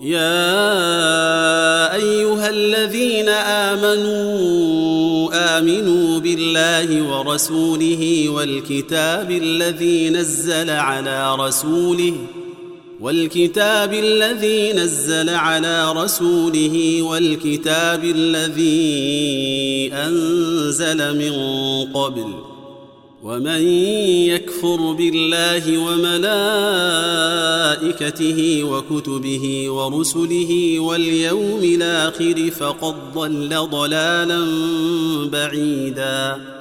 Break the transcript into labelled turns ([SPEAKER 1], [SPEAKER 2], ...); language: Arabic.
[SPEAKER 1] يا أيها الذين آمنوا بالله ورسوله والكتاب الذي نزل على رسوله والكتاب الذي أنزل من قبل، ومن يكفر بالله وملائكته وكتبه ورسله واليوم الآخر فقد ضل ضلالا بعيدا.